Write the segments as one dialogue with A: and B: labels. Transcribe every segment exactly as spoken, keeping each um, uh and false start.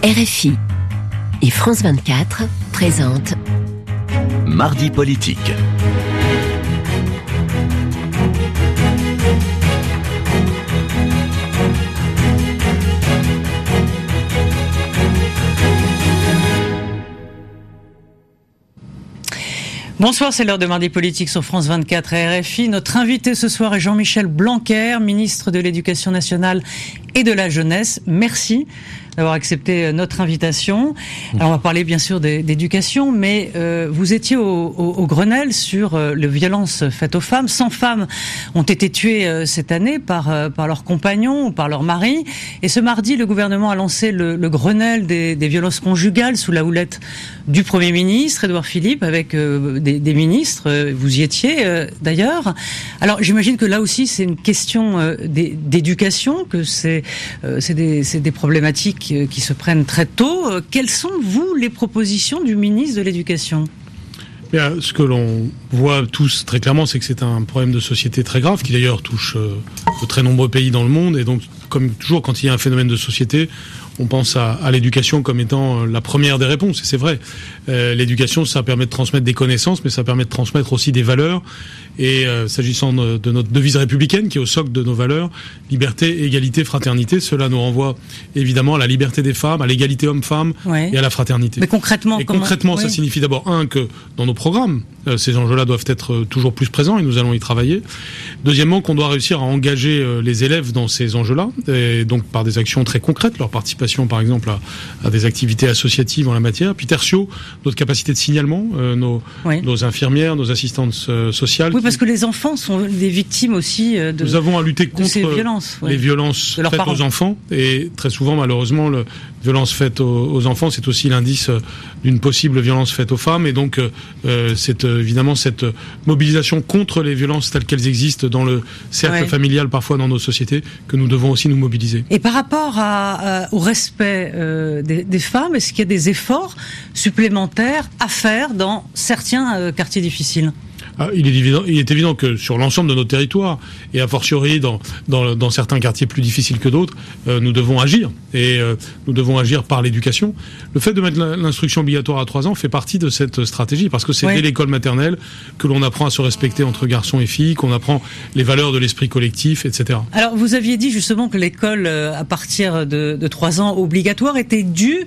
A: R F I et France vingt-quatre présentent
B: Mardi politique.
C: Bonsoir, c'est l'heure de Mardi politique sur France vingt-quatre et R F I. Notre invité ce soir est Jean-Michel Blanquer, ministre de l'Éducation nationale et de la jeunesse. Merci d'avoir accepté notre invitation. Alors on va parler bien sûr d'éducation, mais euh, vous étiez au, au, au Grenelle sur euh, les violences faites aux femmes. cent femmes ont été tuées euh, cette année par, euh, par leurs compagnons ou par leurs maris. Et ce mardi, le gouvernement a lancé le, le Grenelle des, des violences conjugales sous la houlette du Premier ministre, Édouard Philippe, avec euh, des, des ministres. Vous y étiez euh, d'ailleurs. Alors j'imagine que là aussi c'est une question euh, d'éducation, que c'est euh, c'est des, c'est des problématiques qui se prennent très tôt. Quelles sont, vous, les propositions du ministre de l'Éducation ?
D: Bien, ce que l'on voit tous très clairement, c'est que c'est un problème de société très grave, qui d'ailleurs touche euh, de très nombreux pays dans le monde. Et donc, comme toujours, quand il y a un phénomène de société, on pense à, à l'éducation comme étant la première des réponses. Et c'est vrai, euh, l'éducation, ça permet de transmettre des connaissances, mais ça permet de transmettre aussi des valeurs. Et euh, s'agissant de, de notre devise républicaine, qui est au socle de nos valeurs, liberté, égalité, fraternité, cela nous renvoie évidemment à la liberté des femmes, à l'égalité homme-femme, ouais, et à la fraternité.
C: Mais concrètement,
D: et
C: comment...
D: concrètement,
C: oui.
D: ça signifie d'abord, un, que dans nos programmes, euh, ces enjeux-là doivent être euh, toujours plus présents, et nous allons y travailler. Deuxièmement, qu'on doit réussir à engager euh, les élèves dans ces enjeux-là, et donc par des actions très concrètes, leur participation par exemple à, à des activités associatives en la matière. Puis tertio, notre capacité de signalement, euh, nos, oui. nos infirmières, nos assistantes euh, sociales.
C: Oui, qui... parce que les enfants sont des victimes aussi euh, de,
D: nous avons à lutter contre
C: ces violences,
D: ouais. les violences faites parents. aux enfants. Et très souvent, malheureusement, le violence faite aux, aux enfants, c'est aussi l'indice d'une possible violence faite aux femmes. Et donc, euh, c'est euh, évidemment cette mobilisation contre les violences telles qu'elles existent dans le cercle ouais. familial, parfois dans nos sociétés, que nous devons aussi nous mobiliser.
C: Et par rapport à, à, au respect euh, des, des femmes, est-ce qu'il y a des efforts supplémentaires à faire dans certains euh, quartiers difficiles ?
D: Ah, il, est évident, il est évident que sur l'ensemble de notre territoire, et a fortiori dans, dans, dans certains quartiers plus difficiles que d'autres, euh, nous devons agir. Et euh, nous devons agir par l'éducation. Le fait de mettre l'instruction obligatoire à trois ans fait partie de cette stratégie, parce que c'est ouais. dès l'école maternelle que l'on apprend à se respecter entre garçons et filles, qu'on apprend les valeurs de l'esprit collectif, et cetera.
C: Alors, vous aviez dit justement que l'école, à partir de, de trois ans obligatoire, était due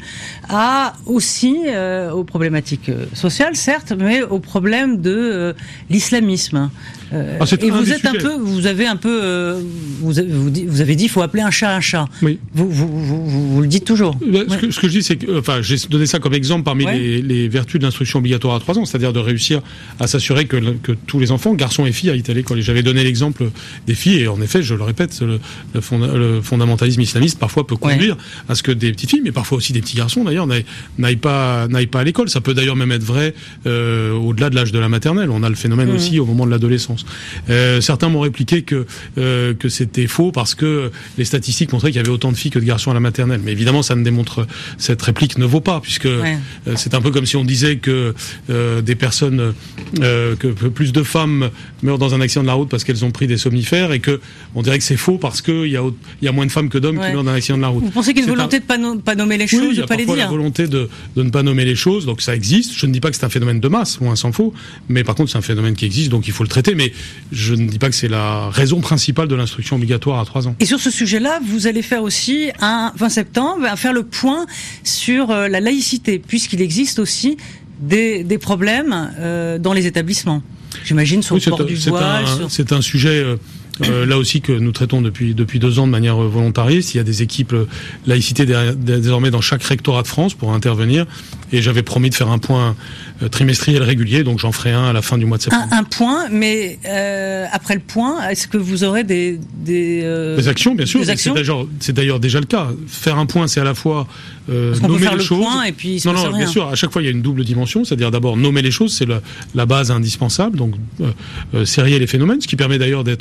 C: à aussi euh, aux problématiques sociales, certes, mais aux problèmes de... Euh, l'islamisme. Euh, ah, et vous êtes un peu, vous avez un peu, euh, vous, vous, vous avez dit, il faut appeler un chat un chat.
D: Oui.
C: Vous, vous, vous, vous, vous le dites toujours.
D: Ce, ouais. que, ce que je dis, c'est que, enfin, j'ai donné ça comme exemple parmi ouais. les, les vertus de l'instruction obligatoire à trois ans, c'est-à-dire de réussir à s'assurer que, que tous les enfants, garçons et filles, aillent à l'école. Et j'avais donné l'exemple des filles, et en effet, je le répète, le, le, fond, le fondamentalisme islamiste parfois peut conduire ouais. à ce que des petites filles, mais parfois aussi des petits garçons d'ailleurs, n'aillent pas, n'aillent pas à l'école. Ça peut d'ailleurs même être vrai euh, au-delà de l'âge de la maternelle. On a le phénomène mmh. aussi au moment de l'adolescence. Euh, certains m'ont répliqué que euh, que c'était faux parce que les statistiques montraient qu'il y avait autant de filles que de garçons à la maternelle. Mais évidemment, ça ne démontre, cette réplique ne vaut pas, puisque ouais. euh, c'est un peu comme si on disait que euh, des personnes, euh, que plus de femmes meurent dans un accident de la route parce qu'elles ont pris des somnifères, et que on dirait que c'est faux parce qu'il y a il y a moins de femmes que d'hommes ouais. qui meurent dans un accident de la route.
C: Vous pensez qu'il y a une volonté un... de pas, no- pas nommer les choses,
D: oui,
C: de pas les dire?
D: Il y a parfois la volonté de, de ne pas nommer les choses, donc ça existe. Je ne dis pas que c'est un phénomène de masse, loin s'en faut, mais par contre c'est un phénomène qui existe, donc il faut le traiter. Mais je ne dis pas que c'est la raison principale de l'instruction obligatoire à trois ans.
C: Et sur ce sujet-là, vous allez faire aussi, un vingt septembre, faire le point sur la laïcité, puisqu'il existe aussi des, des problèmes euh, dans les établissements. J'imagine sur oui, le port un, du voile.
D: Un,
C: sur...
D: C'est un sujet... Euh, Euh, là aussi que nous traitons depuis depuis deux ans de manière volontariste. Il y a des équipes euh, laïcité désormais dans chaque rectorat de France pour intervenir, et j'avais promis de faire un point euh, trimestriel régulier, donc j'en ferai un à la fin du mois de septembre.
C: Un, un point, mais euh, après le point, est-ce que vous aurez des des, euh,
D: des actions, bien sûr.
C: Des actions
D: c'est, d'ailleurs, c'est d'ailleurs déjà le cas. Faire un point, c'est à la fois euh,
C: Parce qu'on
D: nommer
C: peut faire
D: les
C: le
D: choses.
C: Point et puis
D: non, non, bien sûr. À chaque fois, il y a une double dimension, c'est-à-dire d'abord nommer les choses, c'est la, la base indispensable. Donc euh, euh, serrer les phénomènes, ce qui permet d'ailleurs d'être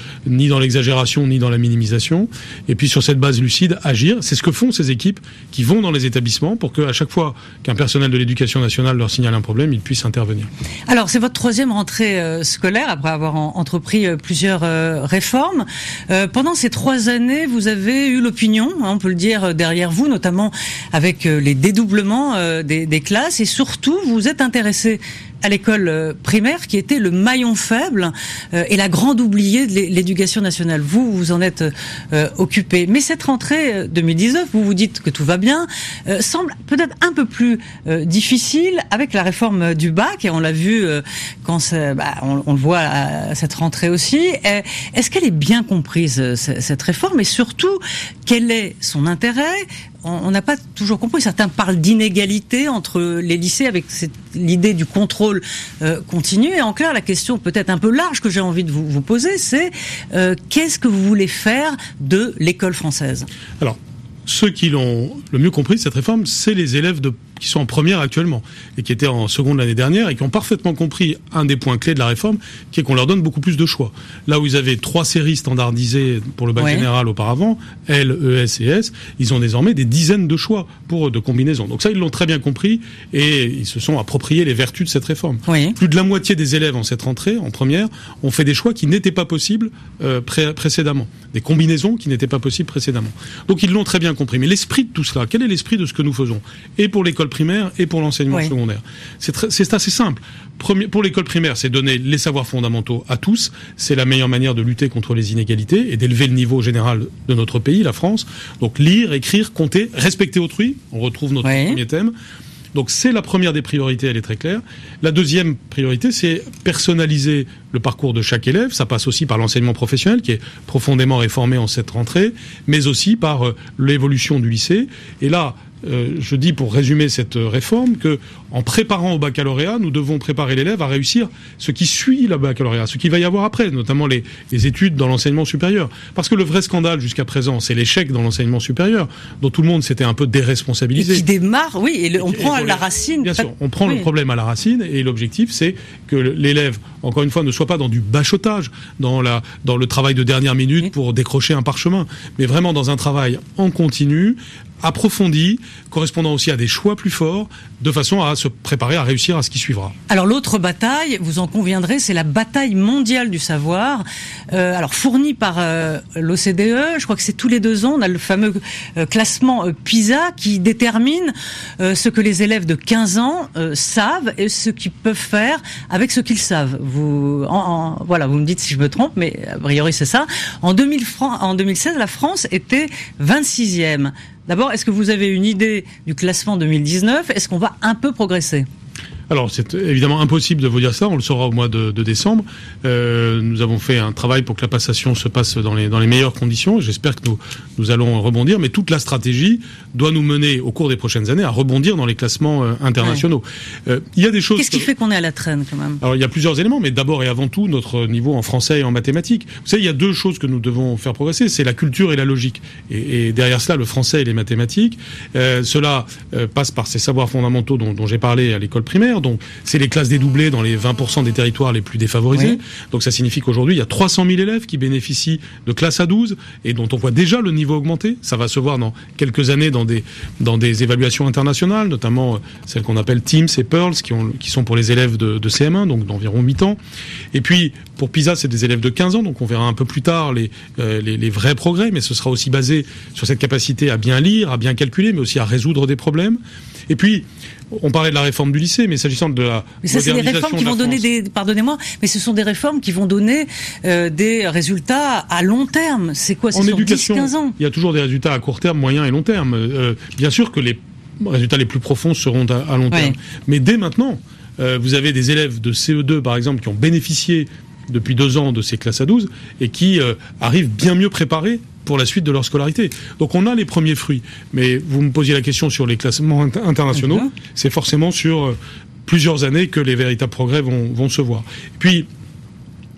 D: ni dans l'exagération, ni dans la minimisation. Et puis sur cette base lucide, agir. C'est ce que font ces équipes qui vont dans les établissements pour qu'à chaque fois qu'un personnel de l'éducation nationale leur signale un problème, ils puissent intervenir.
C: Alors c'est votre troisième rentrée euh, scolaire après avoir en, entrepris euh, plusieurs euh, réformes. Euh, pendant ces trois années, vous avez eu l'opinion, hein, on peut le dire, derrière vous, notamment avec euh, les dédoublements euh, des, des classes, et surtout vous vous êtes intéressé à l'école primaire, qui était le maillon faible euh, et la grande oubliée de l'éducation nationale. Vous, vous en êtes euh, occupé. Mais cette rentrée deux mille dix-neuf, vous vous dites que tout va bien, euh, semble peut-être un peu plus euh, difficile avec la réforme du bac, et on l'a vu euh, quand bah, on, on le voit à cette rentrée aussi. Est-ce qu'elle est bien comprise, cette réforme, et surtout, quel est son intérêt ? On n'a pas toujours compris. Certains parlent d'inégalité entre les lycées avec cette, l'idée du contrôle euh, continu. Et en clair, la question peut-être un peu large que j'ai envie de vous, vous poser, c'est euh, qu'est-ce que vous voulez faire de l'école française ?
D: Alors, ceux qui l'ont le mieux compris, cette réforme, c'est les élèves de, qui sont en première actuellement et qui étaient en seconde l'année dernière et qui ont parfaitement compris un des points clés de la réforme, qui est qu'on leur donne beaucoup plus de choix. Là où ils avaient trois séries standardisées pour le bac ouais. général auparavant, L, E S et S, ils ont désormais des dizaines de choix pour de combinaisons. Donc ça, ils l'ont très bien compris et ils se sont appropriés les vertus de cette réforme.
C: Oui.
D: Plus de la moitié des élèves en cette rentrée, en première, ont fait des choix qui n'étaient pas possibles euh, pré- précédemment. Des combinaisons qui n'étaient pas possibles précédemment. Donc ils l'ont très bien compris. Mais l'esprit de tout cela, quel est l'esprit de ce que nous faisons ? Et pour l'école primaire et pour l'enseignement oui. secondaire. C'est, très, c'est assez simple. Premier, pour l'école primaire, c'est donner les savoirs fondamentaux à tous. C'est la meilleure manière de lutter contre les inégalités et d'élever le niveau général de notre pays, la France. Donc lire, écrire, compter, respecter autrui. On retrouve notre oui. premier thème. Donc c'est la première des priorités, elle est très claire. La deuxième priorité, c'est personnaliser le parcours de chaque élève. Ça passe aussi par l'enseignement professionnel, qui est profondément réformé en cette rentrée, mais aussi par euh, l'évolution du lycée. Et là, Euh, je dis pour résumer cette réforme que en préparant au baccalauréat, nous devons préparer l'élève à réussir ce qui suit le baccalauréat, ce qu'il va y avoir après, notamment les, les études dans l'enseignement supérieur. Parce que le vrai scandale jusqu'à présent, c'est l'échec dans l'enseignement supérieur, dont tout le monde s'était un peu déresponsabilisé.
C: Et qui démarre, oui, et le, on et prend et à la racine.
D: Bien sûr, on prend oui. le problème à la racine, et l'objectif, c'est que l'élève, encore une fois, ne soit pas dans du bachotage, dans la, dans le travail de dernière minute oui. pour décrocher un parchemin, mais vraiment dans un travail en continu, approfondi, correspondant aussi à des choix plus forts, de façon à se préparer à réussir à ce qui suivra.
C: Alors l'autre bataille, vous en conviendrez, c'est la bataille mondiale du savoir, euh, alors fournie par euh, l'O C D E, je crois que c'est tous les deux ans, on a le fameux euh, classement euh, PISA qui détermine euh, ce que les élèves de quinze ans euh, savent et ce qu'ils peuvent faire avec ce qu'ils savent. Vous, en, en, voilà, vous me dites si je me trompe, mais a priori c'est ça. En, deux mille, en deux mille seize, la France était vingt-sixième. D'abord, est-ce que vous avez une idée du classement deux mille dix-neuf ? Est-ce qu'on va un peu progresser ?
D: Alors, c'est évidemment impossible de vous dire ça. On le saura au mois de, de décembre. Euh, nous avons fait un travail pour que la passation se passe dans les, dans les meilleures conditions. J'espère que nous, nous allons rebondir. Mais toute la stratégie doit nous mener, au cours des prochaines années, à rebondir dans les classements euh, internationaux. Ouais. Euh, il y a des choses.
C: Qu'est-ce qui
D: que...
C: fait qu'on est à la traîne, quand même ?
D: Alors, il y a plusieurs éléments, mais d'abord et avant tout, notre niveau en français et en mathématiques. Vous savez, il y a deux choses que nous devons faire progresser. C'est la culture et la logique. Et, et derrière cela, le français et les mathématiques. Euh, cela euh, passe par ces savoirs fondamentaux dont, dont j'ai parlé à l'école primaire. Donc, c'est les classes dédoublées dans les vingt pour cent des territoires les plus défavorisés. Oui. Donc, ça signifie qu'aujourd'hui, il y a trois cent mille élèves qui bénéficient de classes à douze et dont on voit déjà le niveau augmenter. Ça va se voir dans quelques années dans des, dans des évaluations internationales, notamment celles qu'on appelle Teams et Pearls, qui, ont, qui sont pour les élèves de, de C M un, donc d'environ huit ans. Et puis, pour PISA, c'est des élèves de quinze ans, donc on verra un peu plus tard les, euh, les, les vrais progrès, mais ce sera aussi basé sur cette capacité à bien lire, à bien calculer, mais aussi à résoudre des problèmes. Et puis, on parlait de la réforme du lycée, mais s'agissant de la
C: mais ça, c'est des réformes qui vont donner des, pardonnez-moi, mais ce sont des réformes qui vont donner euh, des résultats à long terme. C'est quoi, c'est
D: en
C: sur
D: éducation,
C: dix quinze ans? Il
D: y a toujours des résultats à court terme, moyen et long terme. Euh, bien sûr que les résultats les plus profonds seront à, à long terme. Ouais. Mais dès maintenant, euh, vous avez des élèves de C E deux, par exemple, qui ont bénéficié depuis deux ans de ces classes à douze et qui euh, arrivent bien mieux préparés pour la suite de leur scolarité. Donc on a les premiers fruits. Mais vous me posiez la question sur les classements inter- internationaux, mm-hmm. c'est forcément sur euh, plusieurs années que les véritables progrès vont, vont se voir. Et puis,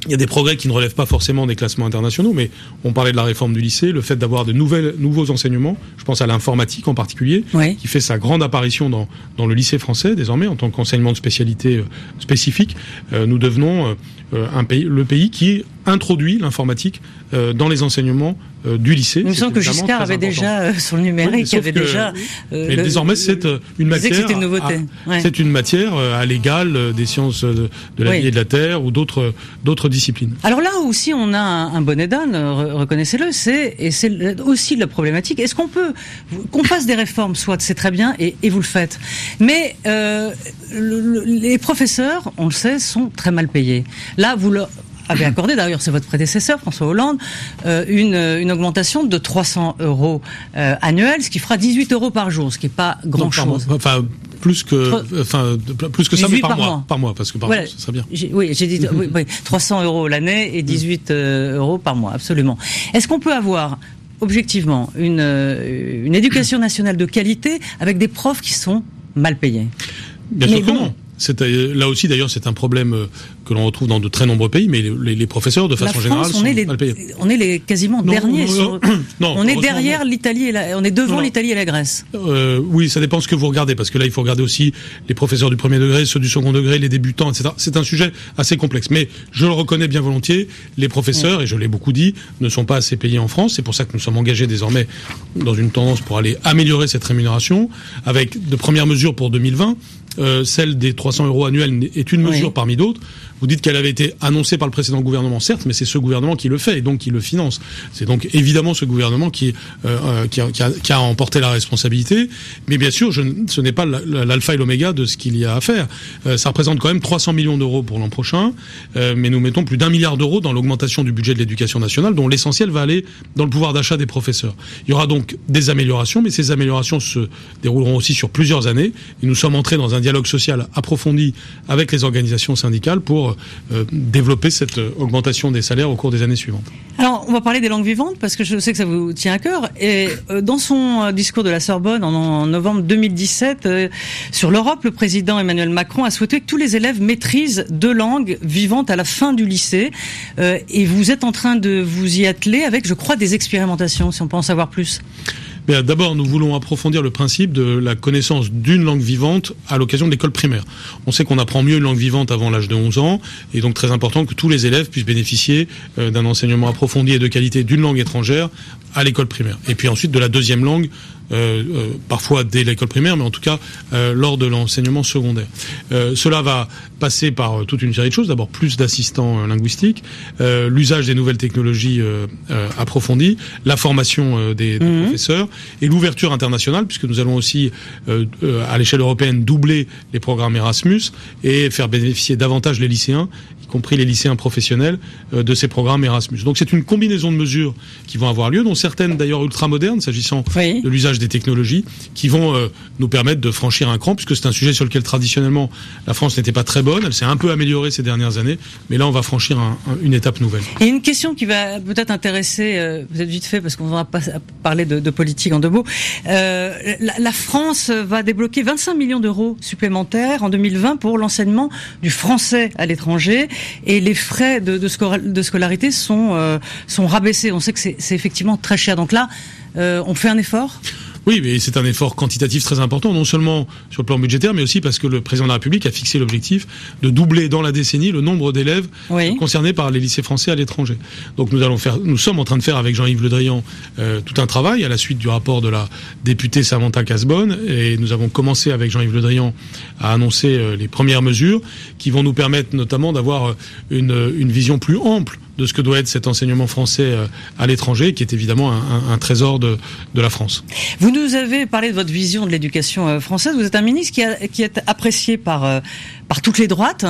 D: Il y a des progrès qui ne relèvent pas forcément des classements internationaux, mais on parlait de la réforme du lycée, le fait d'avoir de nouvelles, nouveaux enseignements, je pense à l'informatique en particulier, oui. qui fait sa grande apparition dans, dans le lycée français désormais, en tant qu'enseignement de spécialité euh, spécifique. Euh, nous devenons euh, un pays, le pays qui introduit l'informatique euh, dans les enseignements euh, du lycée.
C: Il me semble que Giscard avait
D: important.
C: déjà, euh, sur le numérique,
D: oui,
C: avait
D: que,
C: déjà...
D: Euh, mais le, désormais, c'est euh, une matière...
C: C'était une nouveauté.
D: À,
C: ouais.
D: C'est une matière euh, à l'égal euh, des sciences de, de la oui. vie et de la terre ou d'autres, d'autres disciplines.
C: Alors là aussi, on a un, un bonnet d'âne, reconnaissez-le, c'est, et c'est aussi de la problématique. Est-ce qu'on peut... Qu'on fasse des réformes, soit, c'est très bien, et, et vous le faites. Mais euh, le, le, les professeurs, on le sait, sont très mal payés. Là, vous leur... avait accordé, d'ailleurs c'est votre prédécesseur François Hollande, euh, une, une augmentation de trois cents euros euh, annuels, ce qui fera dix-huit euros par jour, ce qui n'est pas grand-chose.
D: Enfin, plus que, enfin, plus que ça, mais par, par mois, mois. Par mois, parce que par
C: voilà.
D: mois, ça serait bien.
C: J'ai, oui, j'ai dit oui, oui, trois cents euros l'année et dix-huit euh, euros par mois, absolument. Est-ce qu'on peut avoir objectivement une, euh, une éducation nationale de qualité avec des profs qui sont mal payés?
D: Bien sûr que non. C'est, là aussi, d'ailleurs, c'est un problème que l'on retrouve dans de très nombreux pays, mais les, les professeurs, de façon
C: France,
D: générale,
C: on
D: sont
C: est les,
D: mal payés.
C: On est les quasiment
D: non,
C: derniers.
D: Non,
C: sur,
D: non,
C: on est derrière l'Italie, et la, on est devant non, l'Italie et la Grèce.
D: Euh, oui, ça dépend ce que vous regardez, parce que là, il faut regarder aussi les professeurs du premier degré, ceux du second degré, les débutants, et cetera. C'est un sujet assez complexe, mais je le reconnais bien volontiers. Les professeurs, oui. et je l'ai beaucoup dit, ne sont pas assez payés en France. C'est pour ça que nous sommes engagés désormais dans une tendance pour aller améliorer cette rémunération, avec de premières mesures pour deux mille vingt. Euh, celle des trois cents euros annuels est une mesure oui. parmi d'autres. Vous dites qu'elle avait été annoncée par le précédent gouvernement, certes, mais c'est ce gouvernement qui le fait et donc qui le finance. C'est donc évidemment ce gouvernement qui, euh, qui, a, qui, a, qui a emporté la responsabilité. Mais bien sûr, je, ce n'est pas l'alpha et l'oméga de ce qu'il y a à faire. Euh, ça représente quand même trois cents millions d'euros pour l'an prochain, euh, mais nous mettons plus d'un milliard d'euros dans l'augmentation du budget de l'éducation nationale, dont l'essentiel va aller dans le pouvoir d'achat des professeurs. Il y aura donc des améliorations, mais ces améliorations se dérouleront aussi sur plusieurs années. Et nous sommes entrés dans un dialogue social approfondi avec les organisations syndicales pour Euh, développer cette euh, augmentation des salaires au cours des années suivantes.
C: Alors, on va parler des langues vivantes parce que je sais que ça vous tient à cœur. Et euh, dans son euh, discours de la Sorbonne en, en novembre deux mille dix-sept euh, sur l'Europe, le président Emmanuel Macron a souhaité que tous les élèves maîtrisent deux langues vivantes à la fin du lycée. Euh, et vous êtes en train de vous y atteler avec, je crois, des expérimentations, si on peut en savoir plus.
D: Bien, d'abord, nous voulons approfondir le principe de la connaissance d'une langue vivante à l'occasion de l'école primaire. On sait qu'on apprend mieux une langue vivante avant l'âge de onze ans, et donc très important que tous les élèves puissent bénéficier euh, d'un enseignement approfondi et de qualité d'une langue étrangère à l'école primaire. Et puis ensuite de la deuxième langue, euh, euh, parfois dès l'école primaire, mais en tout cas euh, lors de l'enseignement secondaire. Euh, cela va passer par euh, toute une série de choses. D'abord, plus d'assistants euh, linguistiques, euh, l'usage des nouvelles technologies euh, euh, approfondies, la formation euh, des, des mmh. professeurs, et l'ouverture internationale, puisque nous allons aussi, euh, euh, à l'échelle européenne, doubler les programmes Erasmus et faire bénéficier davantage les lycéens, y compris les lycéens professionnels, euh, de ces programmes Erasmus. Donc c'est une combinaison de mesures qui vont avoir lieu, dont certaines d'ailleurs ultramodernes, s'agissant oui. de l'usage des technologies, qui vont euh, nous permettre de franchir un cran, puisque c'est un sujet sur lequel traditionnellement la France n'était pas très bonne. Elle s'est un peu améliorée ces dernières années, mais là on va franchir un, un, une étape nouvelle.
C: Et une question qui va peut-être intéresser, euh, peut-être vite fait, parce qu'on va pas parler de, de politique en deux mots. Euh, la, la France va débloquer vingt-cinq millions d'euros supplémentaires en deux mille vingt pour l'enseignement du français à l'étranger, et les frais de, de, scor- de scolarité sont, euh, sont rabaissés. On sait que c'est, c'est effectivement très cher. Donc là, euh, on fait un effort ?
D: Oui, mais c'est un effort quantitatif très important, non seulement sur le plan budgétaire, mais aussi parce que le président de la République a fixé l'objectif de doubler dans la décennie le nombre d'élèves oui. concernés par les lycées français à l'étranger. Donc nous allons faire, nous sommes en train de faire avec Jean-Yves Le Drian euh, tout un travail à la suite du rapport de la députée Samantha Cazbonne, et nous avons commencé avec Jean-Yves Le Drian à annoncer euh, les premières mesures qui vont nous permettre notamment d'avoir une, une vision plus ample de ce que doit être cet enseignement français à l'étranger, qui est évidemment un, un, un trésor de, de la France.
C: Vous nous avez parlé de votre vision de l'éducation française. Vous êtes un ministre qui, a, qui est apprécié par, par toutes les droites,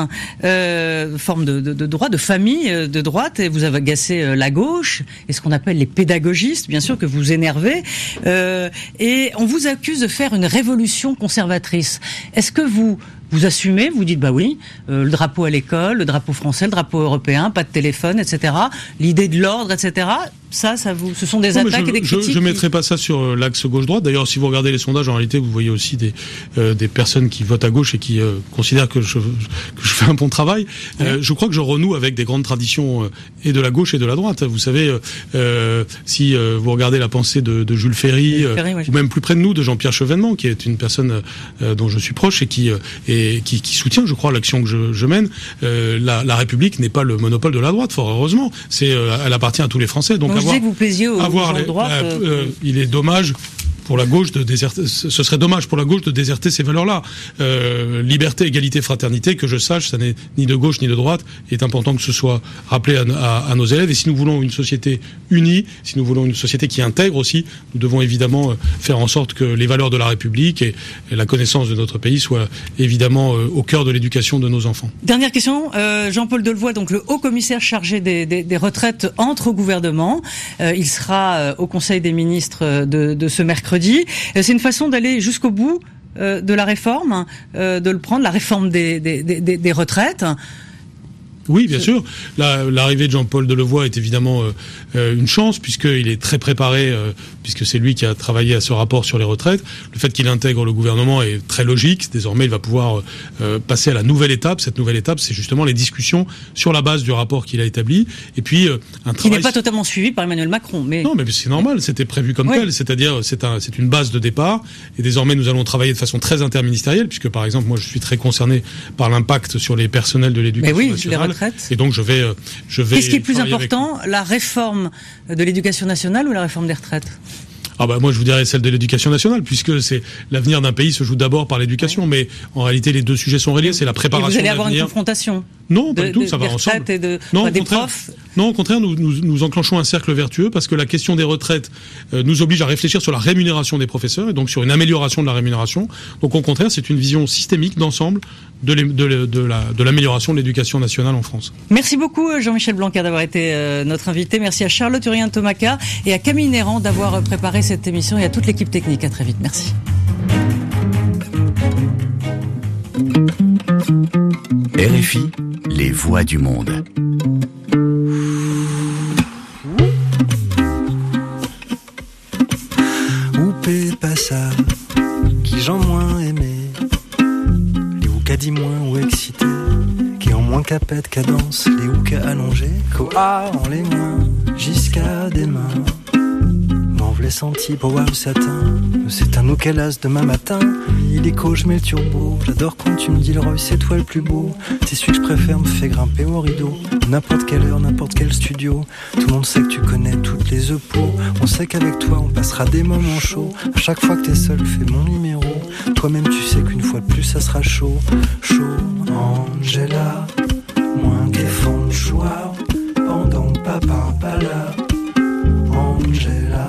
C: euh, forme de, de, de droite, de famille de droite, et vous avez agacé la gauche, et ce qu'on appelle les pédagogistes, bien sûr, que vous énervez, euh, et on vous accuse de faire une révolution conservatrice. Est-ce que vous... Vous assumez, vous dites bah oui, euh, le drapeau à l'école, le drapeau français, le drapeau européen, pas de téléphone, et cetera. L'idée de l'ordre, et cetera. Ça, ça vous, ce sont des
D: non,
C: attaques
D: je,
C: et des critiques.
D: Je ne mettrai pas ça sur l'axe gauche-droite. D'ailleurs, si vous regardez les sondages, en réalité, vous voyez aussi des, euh, des personnes qui votent à gauche et qui euh, considèrent que je, que je fais un bon travail. Ouais. Euh, je crois que je renoue avec des grandes traditions euh, et de la gauche et de la droite. Vous savez, euh, si euh, vous regardez la pensée de, de Jules Ferry, euh, Ferry ouais. ou même plus près de nous, de Jean-Pierre Chevènement, qui est une personne euh, dont je suis proche et qui, euh, et qui, qui soutient, je crois, l'action que je, je mène, euh, la, la République n'est pas le monopole de la droite, fort heureusement. C'est, euh, elle appartient à tous les Français. Donc,
C: Donc avoir, je disais que vous plaisiez aux gens de droite.
D: Euh, euh, il est dommage pour la gauche de déserter, ce serait dommage pour la gauche de déserter ces valeurs-là. Euh, liberté, égalité, fraternité, que je sache, ça n'est ni de gauche ni de droite. Il est important que ce soit rappelé à, à, à nos élèves. Et si nous voulons une société unie, si nous voulons une société qui intègre aussi, nous devons évidemment faire en sorte que les valeurs de la République et, et la connaissance de notre pays soient évidemment euh, au cœur de l'éducation de nos enfants.
C: Dernière question, euh, Jean-Paul Delevoye, donc le haut commissaire chargé des, des, des retraites, entre au gouvernement. Euh, il sera euh, au Conseil des ministres de, de ce mercredi. C'est une façon d'aller jusqu'au bout euh, de la réforme, euh, de le prendre, la réforme des, des, des, des retraites.
D: Oui, bien sûr. La, l'arrivée de Jean-Paul Delevoye est évidemment euh, une chance, puisqu'il est très préparé, euh, puisque c'est lui qui a travaillé à ce rapport sur les retraites. Le fait qu'il intègre le gouvernement est très logique. Désormais, il va pouvoir euh, passer à la nouvelle étape. Cette nouvelle étape, c'est justement les discussions sur la base du rapport qu'il a établi. Et puis, euh, un travail...
C: Qui n'est pas totalement suivi par Emmanuel Macron. Mais...
D: Non, mais c'est normal. C'était prévu comme oui. tel. C'est-à-dire, c'est, un, c'est une base de départ. Et désormais, nous allons travailler de façon très interministérielle, puisque, par exemple, moi, je suis très concerné par l'impact sur les personnels de l'éducation
C: mais oui,
D: nationale.
C: Les retraites.
D: Et donc je vais, je vais.
C: Qu'est-ce qui est plus important, la réforme de l'éducation nationale ou la réforme des retraites ?
D: Ah bah moi je vous dirais celle de l'éducation nationale, puisque c'est l'avenir d'un pays se joue d'abord par l'éducation, mais en réalité les deux sujets sont reliés, c'est la préparation de l'avenir.
C: Vous allez avoir une confrontation ?
D: Non, pas
C: de,
D: du tout,
C: de,
D: ça va ensemble.
C: Et de,
D: non,
C: des
D: contraire,
C: profs.
D: non, au contraire, nous, nous, nous enclenchons un cercle vertueux parce que la question des retraites euh, nous oblige à réfléchir sur la rémunération des professeurs et donc sur une amélioration de la rémunération. Donc au contraire, c'est une vision systémique d'ensemble de, de, de, de, la, de l'amélioration de l'éducation nationale en France.
C: Merci beaucoup Jean-Michel Blanquer d'avoir été euh, notre invité. Merci à Charlotte Urien-Tomaca et à Camille Néran d'avoir préparé cette émission et à toute l'équipe technique. À très vite. Merci.
B: R F I, les voix du monde.
E: Oupé passable, qui j'en moins aimé, les ouka dit moins ou excité, qui en moins capette cadence, les ouka allongés, qu'oa en les moins, jusqu'à des mains. Les sentis pour voir le satin. C'est un oukelas demain matin. Il écho, je mets le turbo. J'adore quand tu me dis le Roy, c'est toi le plus beau. C'est celui que je préfère, me fait grimper au rideau. N'importe quelle heure, n'importe quel studio. Tout le monde sait que tu connais toutes les épaules. On sait qu'avec toi, on passera des moments chauds. À chaque fois que t'es seul, fais mon numéro. Toi-même, tu sais qu'une fois de plus, ça sera chaud. Chaud, Angela. Moins qu'effort de choix. Pendant que papa pas là. Angela.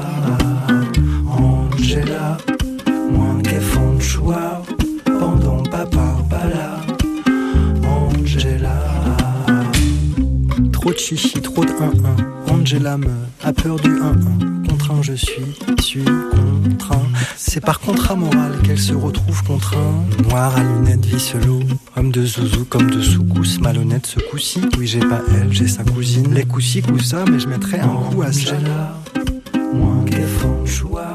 E: Angela, moins qu'elle font de choix pendant papa pas là. Angela, trop de chichi, trop de un un. Angela me a peur du un un. Contraint je suis, suis contraint. C'est par contrat moral qu'elle se retrouve contraint. Noir à lunettes, vicelot, homme de zouzou comme de soukous. Malhonnête ce coup-ci, oui j'ai pas elle, j'ai sa cousine. Les coussi coussa, mais je mettrais un coup à ça. Angela, moins qu'elle font de choix.